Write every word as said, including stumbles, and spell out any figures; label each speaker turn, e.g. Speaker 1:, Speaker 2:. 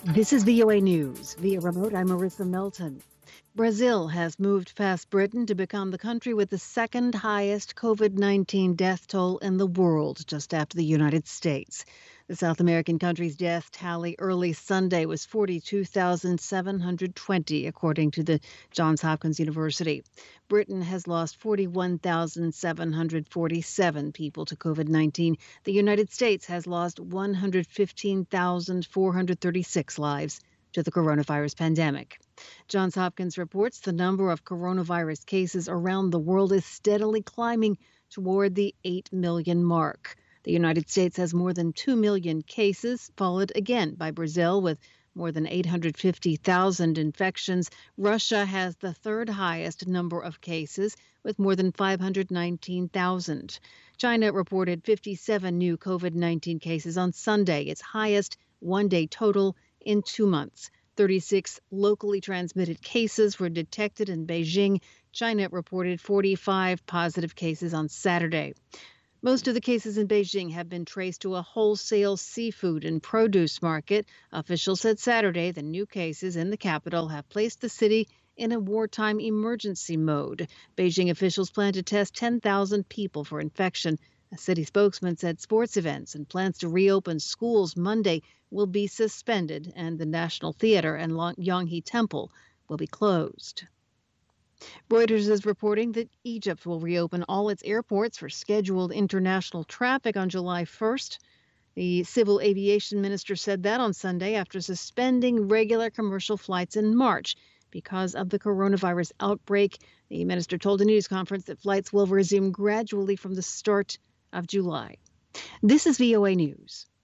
Speaker 1: This is V O A News. Via remote, I'm Marissa Melton. Brazil has moved past Britain to become the country with the second highest COVID nineteen death toll in the world, just after the United States. The South American country's death tally early Sunday was forty-two thousand seven hundred twenty, according to the Johns Hopkins University. Britain has lost forty-one thousand seven hundred forty-seven people to COVID nineteen. The United States has lost one hundred fifteen thousand four hundred thirty-six lives to the coronavirus pandemic. Johns Hopkins reports the number of coronavirus cases around the world is steadily climbing toward the eight million mark. The United States has more than two million cases, followed again by Brazil with more than eight hundred fifty thousand infections. Russia has the third highest number of cases with more than five hundred nineteen thousand. China reported fifty-seven new COVID nineteen cases on Sunday, its highest one-day total in two months. thirty-six locally transmitted cases were detected in Beijing. China reported forty-five positive cases on Saturday. Most of the cases in Beijing have been traced to a wholesale seafood and produce market. Officials said Saturday the new cases in the capital have placed the city in a wartime emergency mode. Beijing officials plan to test ten thousand people for infection. A city spokesman said sports events and plans to reopen schools Monday will be suspended, and the National Theater and Yonghee Temple will be closed. Reuters is reporting that Egypt will reopen all its airports for scheduled international traffic on July first. The civil aviation minister said that on Sunday after suspending regular commercial flights in March because of the coronavirus outbreak. The minister told a news conference that flights will resume gradually from the start of July. This is V O A News.